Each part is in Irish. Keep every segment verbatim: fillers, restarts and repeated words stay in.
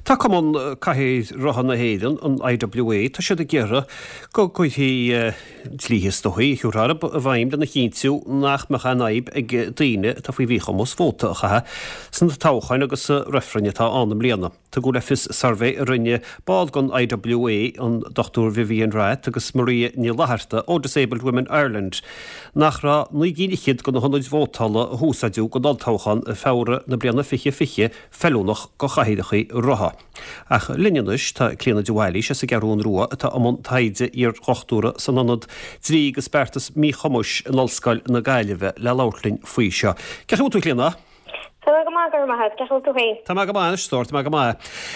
Tá cumán caithí rohanna héidir an I W A tá siad a ggéire go chuithí tlíhistóí chuúrarab a bhaim den na chintiú nach mecha naib ag daine tá faoi bhí chumos fóta a chathe san táchain agus refrenne tá annam léana. Tá go lefis survey a rinne bád gon I W A an Doctor Vivian Wright agus Maria Ní Laharta ó Disabled Women Ireland. Nach ra nu gíichiid go na honnaid bhótala a húsaidú go daltáchan a fára na blianana fiche fiche fellúnach go chahéidechaí roha. Ach linneanais tá cléanna dúhailí sé sa garún rua atá amon taide ar chochtúra san anad trí go spertas mí chomuis an lolscail na gaiileh le láirlinn faoi seo. Ceach tú cléanna? Tá go mágar maithe, ceachil tú hain. Tá go máis stort má go má.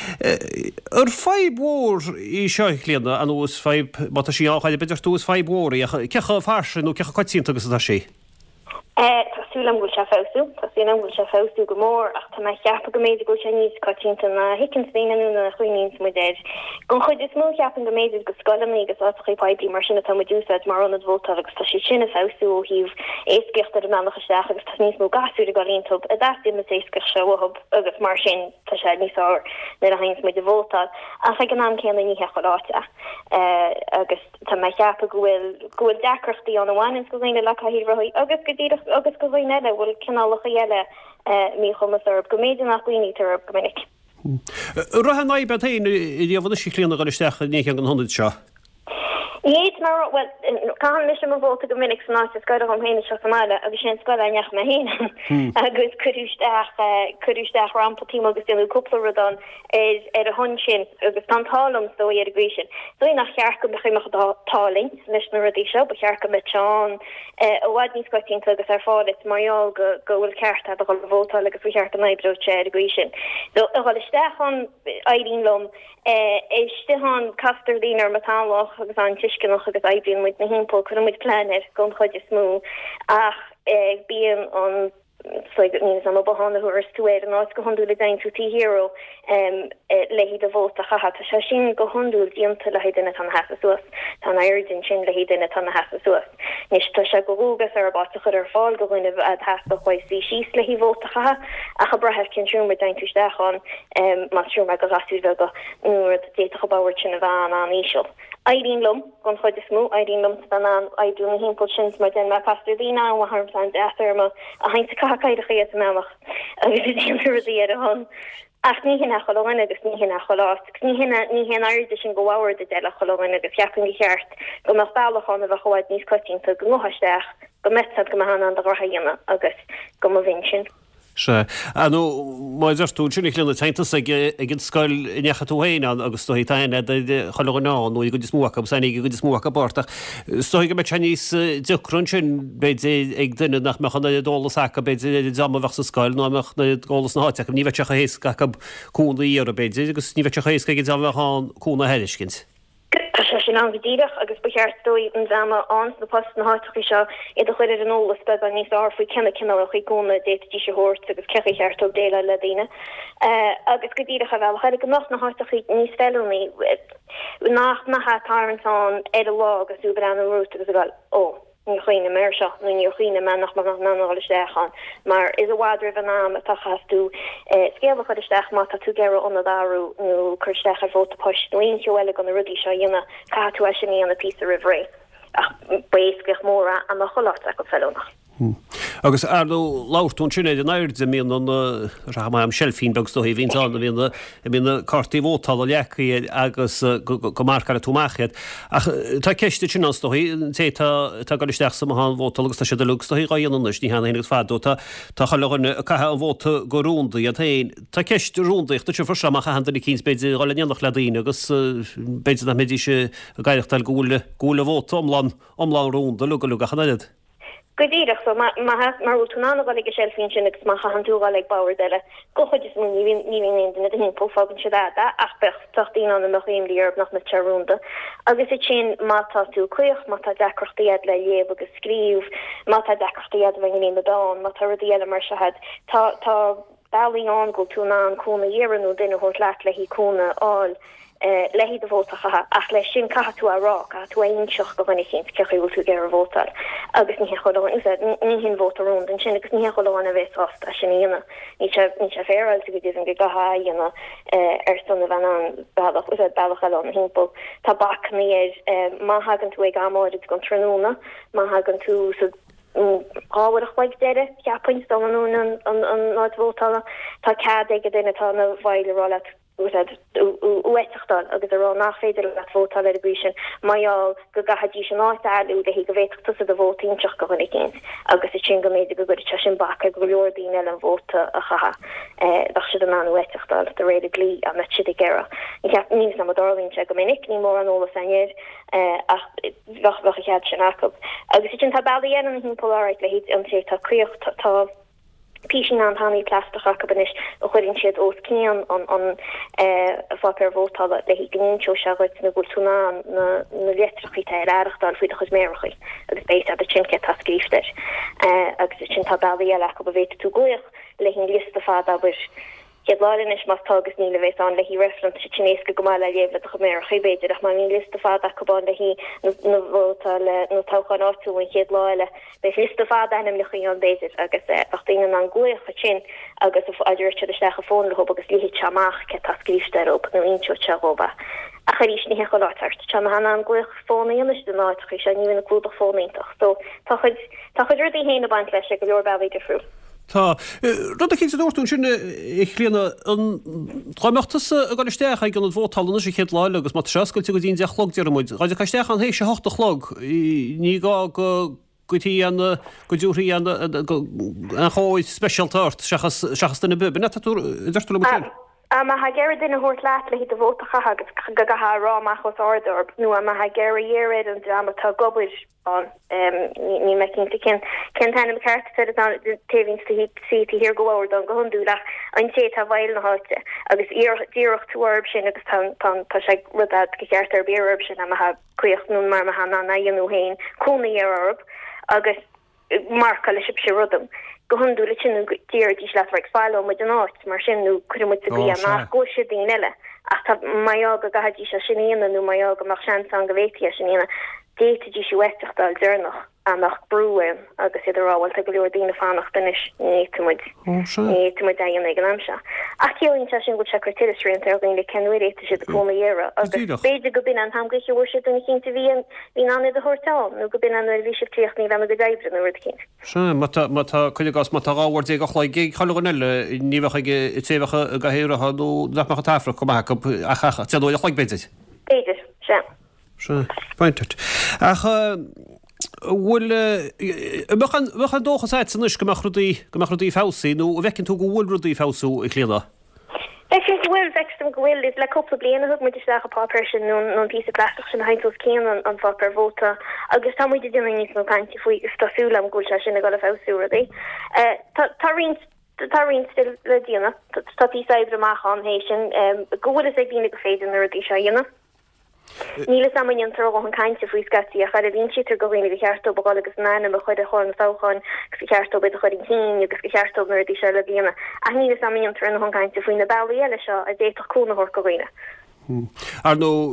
Ar feib bór í seo cléanna an ús feib bata sí áchaide beidir tús feib bór cecha farsin nó cecha coitínta agus atá sé. Tásúlam gúil se fáú, Tásúlam gúil se fáú go mór ach tá mai cheappa go méidir gúil se níos coitínta na hicinn svéanú na chuoíns mu déir. Gon chuid is mú cheapan go méidir go scolamí agus áchaí paibí mar sinna tá dúsad mar anad bhóta agus tá sí sinna fáú ó híh éiscecht ar an annach isteach agus tá níos mó gasú a galíntob a dastí na éiscech seohab agus mar sin tá sé níos áir na a hains mu de bhóta a fe gan am céanna ní hecholáte agus tá mai cheappa gohfuil gohfuil decrochtaí an bhhain go léine le caihí roií agus go dtíad agus go bhfuil nede bhfuil cinálach a dhéile mí chumas arb go méidir nach cuioine arb go minic. Rohan naib a taon i dtíobhna sí cléanna go isteach ní an honnaid seo. Níiad mar well can mis mar bhóta go minic san áit scoid am héine seo máile agus sin scoil aneach na héine agus chuúisteach chuúisteach rampatí agus déanú cúpla rodán is ar a hon sin agus tantálam dó ar a gréisisin. Dóí nach chearcam be chuimeach táling leis na rudí seo, ba chearcam me teán a bhaid níos coitínta agus ar fáil is marall go go bhfuil ceart a go bhótáil agus bhí cheart a naibbró sé a gréisisin. Do a bhil isteachán airín lom isteán castar dínar matánlach agus an tiiscinach agus aibríon muid na hímpó chun muid pláir gon chuid is smú ach bíon an níos am bahanna hu stúir an áit go honú le dain tú tí hero lehí a bhóta chacha tá se sin go honú díanta le héidirna tan heasa suas tá airdin sin le héidirna tan heasa suas. Nis tá se goúgus ar báta chud ar fáil go bhuiine a heasta chuid sí síos le hí bhóta chacha a cha bretheh cin siúm dain túisteachán masisiú me go gasú bhe go nuair a déach báir sin a bhean an ísio. Airín lom gon chuid is smú airín lom stan an aidú na hímpó sin mar den me pastardína a harmsan dearma a haint cachaide chéad meach agus ruí ar a hon. Ach ní hinna choáin agus ní hinna cholás. Ní hinna ní hen airde sin gohhair de deile choáin agus fiapan í cheart go mar bailachán a bh choáid níos coitínta go ngohaisteach go metad go hana an de rathaíanana agus go a vin sin. Se anú maidir tú sinnig lena teintas ag gin scoil necha tú héine agus tó taine choáán nó go smúcha sannig go smúcha bartach. Stoige me Chinese dirún sin beid ag duine nach mechanna dólas acha beid zama bhe sa scoil náach na gálas na háteach ní bheittecha hééis cúna íar a beid agus ní bheittecha hééis gin zamhán cúna heidircins. sin an vidíach agus beart stoi an zama ans na post na háí seo i do chuidir an ólas be an níos áfu cenne cinna chu gúna détí se hort agus cechi cheart ó déile le díine agus go díach a bhe chuide go nach na háí níos fellní nach na ha tarán e a lá agus ú an an rút agus gal ó. Ní chuoine mer seo nó ní chuoine me nach mar nanáil isteachán, mar is a bhádra an am a tachaú scéalach chuid isteach má tú geire anna dáú nó chuisteach ar bhóta poist nóon seoile gan na rudí seo dhéanana cá tú sinní an na pí a rihré ach béiscech móra an na cholácht a go fellnach. Agus ardú láirtún sinné an airde míon an am selfín begus do híhín an bhína bína cartaí bhótal a lechaí agus go marcar a túmáchiad. Ach tá ceiste sin anstóí té tá goisteach sam an bhótal agus tá sé delugus í gaanúnas ní hena héanagus fadú tá chaáine caithe an bhóta go rúndaí a tain. Tá ceist rúndaíocht tá for seach a handaí cíns beidir gáileannach le daine agus beidir na médí se gaiireachtal gúla gúla bhóta omlán omlán rúnda lu lu a chanaid. Godíach so mar túna gal ige selfin sin agus macha han túá le bauer deile go chuid is mú ní in hin pófagin se dada ach bech tochtí an nach éimlíarb nach na teúnda agus é sin mátá tú cuioch mátá decrochttaíad le léb agus scríúh mátá decrochttaíad bhain na dá mátá ruíile mar se had tá tá baling on go tú ná cúna dhéanú duine hort leat le hí cúna áil lehí de bótacha ach lei sin ca tú ará a tú einseach go bhainna chin ceú tú ggéir bótal agus ní choáin ní hin bótarún den sin agus ní choáin a bheith ásta sinna ní ní se féil go dtín go gaha dhéana ar san bhe an bailach us bailach an himpo tá bach ní má hagan tú ag amáid gon tróna má hagan tú áhach leid deire ceappaint domanún an an náidhótala tá cad ag go duine tá na bhailerá uachtal agus ará nach féidir le fótal le brísin maiall go gahadí sin áú de hí go bhéach tu a bhótínseach go bhna céint agus i sin go méidir go go te sin bach go leordín eile an bhóta a chaha si an an uachtal de réidir lí a met si de gera. I ceap níos na darlín se go minic ní mór an óla sanéir ach bhach chead sin acu. Agus sin tá bailí an hín poláid le hí an sé táríocht tá Písin an hanní plastach acabanis a chuirn siad os cían an an fapar bhótal le hí gnío seáid na gúiltúna na letrachí tá airachtáil faoide chus mérachaí agus béis a since tá scríifteir agus sin tá bailí eile go bhéit tú goich le hín lista fád aber láin is mas tágus níle bhééis an le hí reflant se chinéisce go máile léh le go mér chibéidir ach má ní lista fád a goban le hí na bhóta le nó táchan áú an chéad láile beis lista fád anim le chuí an béidir agus achtaine an gcuocha sin agus aidir se deach a fón le hob agus líhí teach ce tá scríifteop nó inteo teóba a charís ní hecha látart te hena an gcuoch fóna inis den láit chu se nína clúda fónaintach so tá chud tá chud ruí héna baint leis go leor bailí de friú. Tá rud a cin dúirtún sinna chléanana an táimeachtas a gáisteach ag an bhótalna sé chéad láile agus má seascail go dtíon deachlog dearmid. Ráidir caiisteach an hééis sé hocht achlog ní gá go gotí an go dúirí an choid specialtart seachas duna bu. Net tú deirú le. A ma ha geir din a hort laat le hí a bhótacha agus go gaha rá machchos ardorb nu a ma ha geir éad an drama tá gobir an ní me cin cin cin tan cart tevins to hí si hir goir don go hunúach an sé tá bhil na háte agus díoch túarb sin agus tá se rudad go ceart ar bearb sin a ma ha cuiocht nún mar ma ha na naionú héin cúna arb agus marca le sib se rudum. Go hunú le sin tíir dís le re fáil me den áit mar sinú chu mu bí nach go se dín eile ach tá maiá go gahadí se sinnéana nó maiá go mar sean an govéti a sinnéana déta dí si wetachtal dernach a nach brúin agus idirráhil te go leor dína fannach denis némuid némuid daon ag an amse. Ach ceolín se sin go secretirisrin ar le cenréta si cóna dhéra agus béidir go bin an hamgaiche bhir si duna cinnta bhíon hín an a hortá nó go bin an bhí si tríocht ní bhena go daibre nó cin. Se mata chuileás mata gáhhar é go chláid gé chaile níhacha téhacha gohéirecha nó leachcha tafra go a chacha teúil a chuig beidir. Béidir se. Se pointart. Ach bhfuil bchan dóchas éit san is goach rudí goach rudí fásaí nó bhecinn tú go bhfuil rudí fású i chléada. Efir bhfuil vextum gohfuil is le coppla bliana thug mu isteach a pápir sin nó pí plastic sin haintós céan an fapar bhóta agus tá muidir duna níos nó caiinte faoi staúla am gúil se sinna go le fásúradaí. Tá rint Tá rin still le díana tá tí saibh amach an hééis sin gohfuil is ag dína go féidir na rudí se dhéana. Níle sam an tro an kainte fo skati a cha a vín sitar govinnig chearsto bo agus nana me chuide chon fáchan gus chearsto be chuin hin agus go chearsto nu dí se le bína a níle sam an tro an kainte foin na bailí eile seo a déach cúna hor goine. Ar nó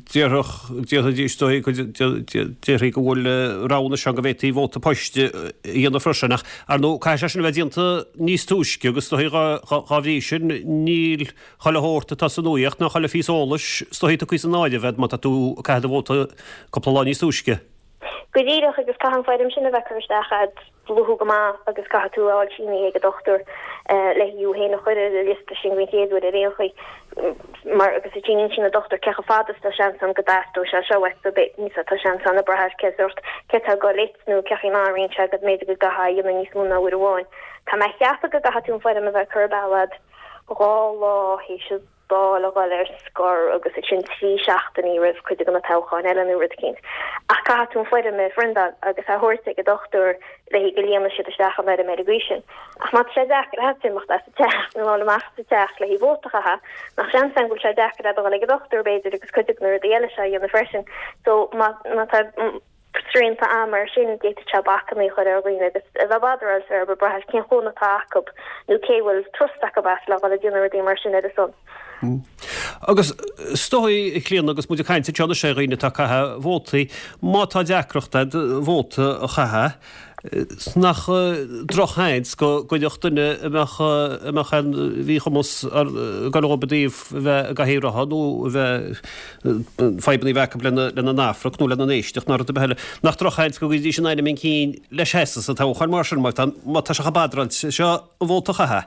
déstoi déí go bhfuil rána se go bhétaí bhóta poiste íana freisinach ar nó cai se sin bheitdíanta níos túisce agus rahí sin níl chailehórta tá san nuíocht nach chaile físálas stohéit a cuisan náide bheith má tú caiad a bhóta coppla níos túisce. Goíireach agus caihan fáidim sinna bheitchaisteachad luú go má agus cai tú áil sinna ag a dochtar lehiú héna chuide a lista sin héadú a réchaí mar agus a tíine sin a dochtar cecha fádasta sean san godastó se sehacht a bit níos tá sean san a brethir ceúirt ce go litnú cechan áíonn se go méidir go gaha dhéana níos múna bhfuir bháin. Tá me cheapa go gahatún fáidim a bheith churbálad rá lá hí se bá a gáil ar scór agus a sin trí seachtaí rih chuide go na táchaáin eile nuair cinint. Ach caún foiide me frenda agus a thuirta go dochtúir le hí go líana si isteach me a mediation. Ach má sé deach hetimach a teach nó máach teach le hí bótachathe nach sean san goil se deach a le go dochtúir beidir agus chuide nuair d eile se dhéanana freisin, so Srínta amar sin dé se bachaí chu aghine agus a badar as ver bra cin chona takeup nu céhfuil trustach a bas le a dinner dé mar sin a son. Agus stoi líon agus muidir caiinte tena sé riine tá cathe bhótaí mátá deacrochtta bhóta a chathe nach drochhaint go goideocht duine amachchan bhí chumos galbadíh bheith gahéirehanú bheith febanní bhecha lena lena náfrach nó lena néisteach ná beile nach drochhaint go dí sin éine min cín leis heasa a táchail mar sin má tá se chabádrant seo bhóta chathe.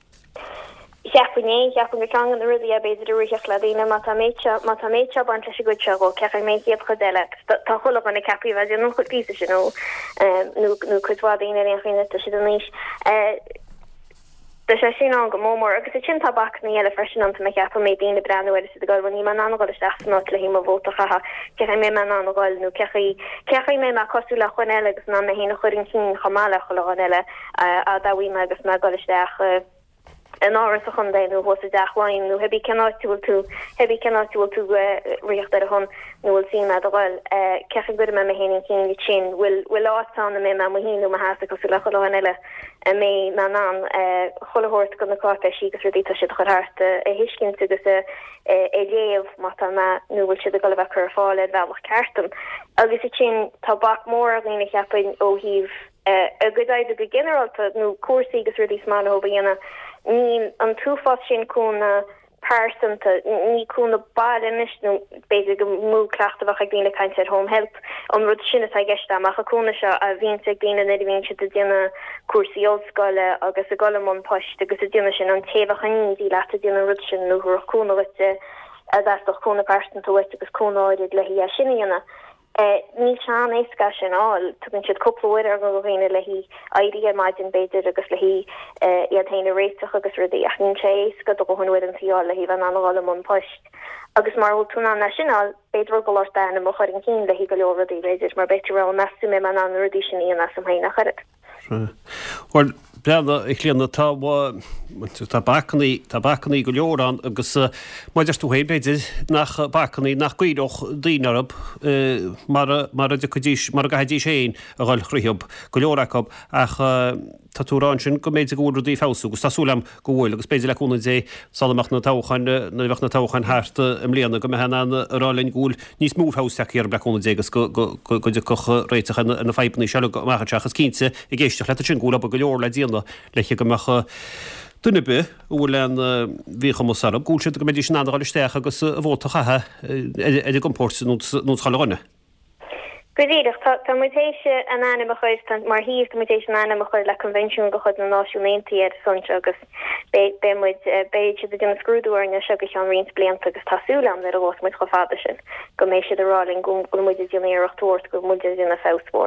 Japané Japan gang an rudi a beidir ruach ladína matamécha matamécha ban se go go ce mé hiad chodele tá chola an capi a no chopí se no nu nu chuádíine an fin se níis de se sin an go mómór agus sin tabak ní eile fresin an me cepa mé bíine brand se de goil ní man an go ná le hí a bótacha ce mé man an goil nu cechi cechi mé a cosú le chuile agus ná me héna churin cín chamála cho an eile a dahui me agus me goisteach an áras a chundéinú hos a dachhain nu hebi kennáúil tú hebi kennáúil tú riocht ar hon nuhfuil sí me aáil cecha go me me hénin cin sin will will átá na mé me mo híú ma has go le cho an eile a mé na ná chollehort go na cáta sí gus rudíta si chohart a hiiscin agus a léamh mata me nuhfuil si a go bheith chu fáile bhealach ceartam agus i sin tá bach mór a lína cheapin ó híh a godáid a go generalta nó cuasaí agus rudí má óbaíanana ní an túfá sin cúna pásanta ní cúna bail misnú beidir go mú clachtach ag dtíine caiint ar home help an rud sinna a gceiste amach a cúna se a bhín ag dtíine na bhín si a dtíine cuasaí olscoile agus a golamón poist agus a dtíine sin an taobh a níí leat a dtíine rud sin nó cúna wite a d'ach cúna pásanta wite agus cúnáid le hí a sinna ní sean éca sin áil tugann siad copplahuiir ar go bhhéine le hí airí maidin beidir agus le hí iad héine réiteach agus rudí ach nín sé éca do go hunhuiid an fiáil le hí bhan anáil món poist. agus mar bhfuil túna naisiál beidir go láirtein mo chuir an cín le hí go leoradí beidir mar beitir an meú mé man an rudí sin íon as sam héine chuid. Well, breanna i chléanna tá tabacaní tabacaní go leorán agus maidir tú héir beidir nach bacaní nach cuiidoch díarab mar mar a chudíis mar a gaidí séin a gáil chríob go leorachab ach táúrán sin go méid go údí fású gus tásúlam go bhfuil agus beidir leúna dé salamach na táchan na bheith na táchan háart im léana go hena rálinn gúil níos múthhasteach ar bleúna dégus go go coch réiteach na feipnaí se go maichateachchas cínte i ggéisteach le sin gúla go leor le díana leiche go mecha dunne be bhfuil an bhícha gúil si go méidir sin aáilisteach agus a bhóta chathe idir gompórsa nó chaáine. Goíireach tá mutéise an anna a chuid mar híomh mutéis anna a chuir le convention go chud na náisiúnéntaí ar sunse agus be muid béid a duna scrúdúirne se go an rins blianta agus tásúlam ar a bhs muid go fáda sin go mééis se aráling go go muidir dionéireachtóirt go muidir duna fáspór.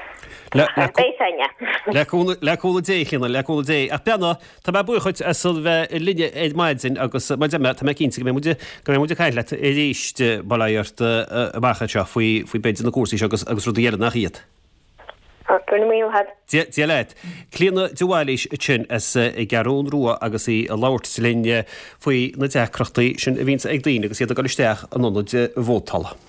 Leúla déchéna leúla dé a beanna tá b buchuid asal bheith linne éid maidsinn agus me tá cinnta go muide go muide caiile é ríiste bailairt a bachate faoi faoi beidir na cuasaí agus agus rudíile nach iad. Dí leit. Clíanna dúháilis sin as i garún ruá agus í a láirt linne faoi na deachreachtaí sin a bhín ag daine agus iad a goisteach an nóid bhótala.